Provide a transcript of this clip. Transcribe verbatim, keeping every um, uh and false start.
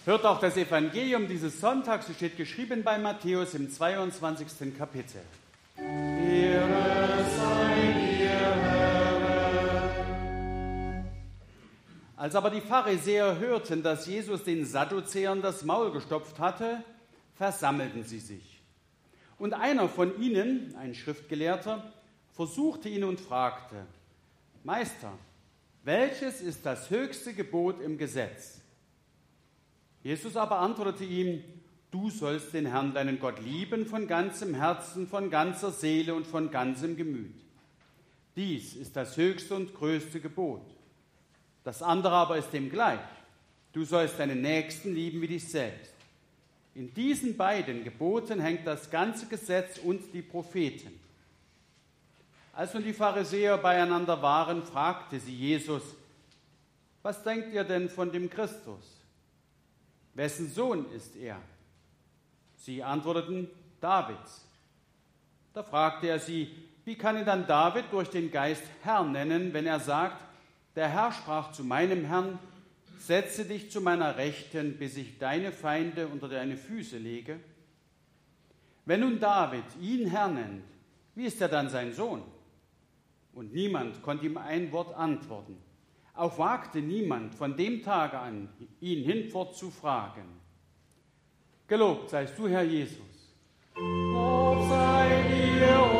Hört auch das Evangelium dieses Sonntags, es steht geschrieben bei Matthäus im zweiundzwanzigsten Kapitel. Ehre sei dir, Herr. Als aber die Pharisäer hörten, dass Jesus den Sadduzäern das Maul gestopft hatte, versammelten sie sich. Und einer von ihnen, ein Schriftgelehrter, versuchte ihn und fragte: Meister, welches ist das höchste Gebot im Gesetz? Jesus aber antwortete ihm: Du sollst den Herrn, deinen Gott, lieben von ganzem Herzen, von ganzer Seele und von ganzem Gemüt. Dies ist das höchste und größte Gebot. Das andere aber ist dem gleich: Du sollst deinen Nächsten lieben wie dich selbst. In diesen beiden Geboten hängt das ganze Gesetz und die Propheten. Als nun die Pharisäer beieinander waren, fragte sie Jesus: Was denkt ihr denn von dem Christus? Wessen Sohn ist er? Sie antworteten: Davids. Da fragte er sie: Wie kann ihn dann David durch den Geist Herr nennen, wenn er sagt: Der Herr sprach zu meinem Herrn: Setze dich zu meiner Rechten, bis ich deine Feinde unter deine Füße lege? Wenn nun David ihn Herr nennt, wie ist er dann sein Sohn? Und niemand konnte ihm ein Wort antworten. Auch wagte niemand von dem Tage an, ihn hinfort zu fragen. Gelobt seist du, Herr Jesus. Lob sei dir,